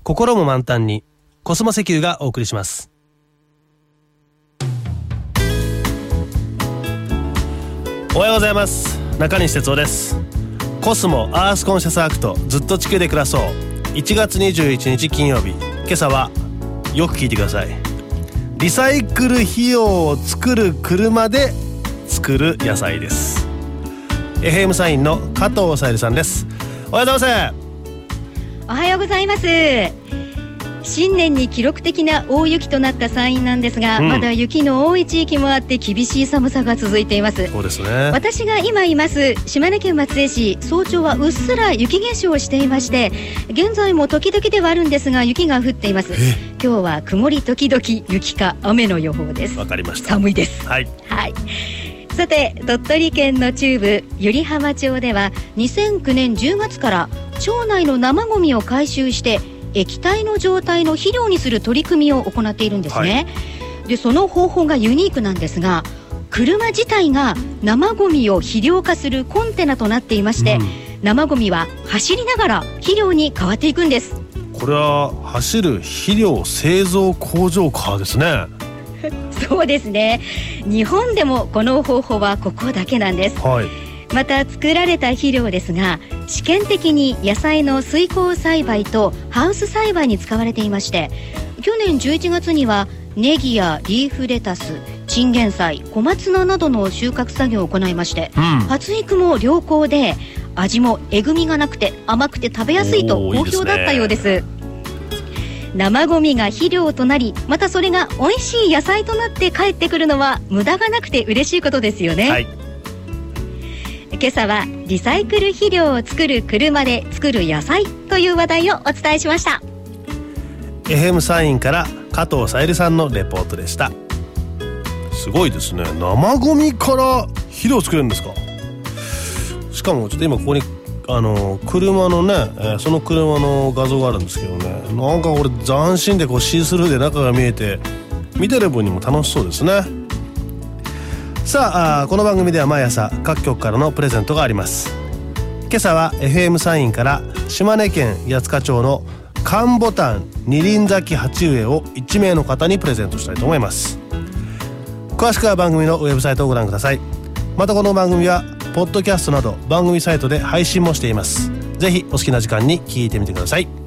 心も満タンにコスモ石油がお送りします。おはようございます。中西哲夫です。コスモアースコンシャスアクト、ずっと地球で暮らそう。1月21日金曜日、今朝はよく聞いてください。リサイクル費用を作る車で作る野菜です。FM サインの加藤さゆりさんです。おはようございます。 おはようございます。新年に記録的な大雪となった山陰なんですが、まだ雪の多い地域もあって厳しい寒さが続いています。 そうですね。 私が今います島根県松江市、早朝はうっすら雪化粧をしていまして、現在も時々ではあるんですが雪が降っています。今日は曇り時々雪か雨の予報です。 わかりました。 寒いです。 はい、 はい。さて、鳥取県の中部湯梨浜町では2009年10月から町内の生ゴミを回収して液体の状態の肥料にする取り組みを行っているんですね。で、その方法がユニークなんですが、車自体が生ゴミを肥料化するコンテナとなっていまして、生ゴミは走りながら肥料に変わっていくんです。 これは走る肥料製造工場かですね。 そうですね。日本でもこの方法はここだけなんです。また作られた肥料ですが、試験的に野菜の水耕栽培とハウス栽培に使われていまして、去年11月にはネギやリーフレタス、チンゲン菜、小松菜などの収穫作業を行いまして、発育も良好で味もえぐみがなくて甘くて食べやすいと好評だったようです。生ゴミが肥料となり、またそれが美味しい野菜となって帰ってくるのは無駄がなくて嬉しいことですよね。今朝はリサイクル肥料を作る車で作る野菜という話題をお伝えしました。 FM サインから加藤さゆりさんのレポートでした。すごいですね。生ゴミから肥料を作るんですか。しかもちょっと今ここに車のね、その車の画像があるんですけどね、なんか俺斬新でこうシースルーで中が見えて、見てる分にも楽しそうですね。さあ、この番組では毎朝各局からのプレゼントがあります。今朝は FM サインから島根県八塚町の缶ボタン二輪咲き鉢植えを1名の方にプレゼントしたいと思います。詳しくは番組のウェブサイトをご覧ください。またこの番組はポッドキャストなど番組サイトで配信もしています。ぜひお好きな時間に聞いてみてください。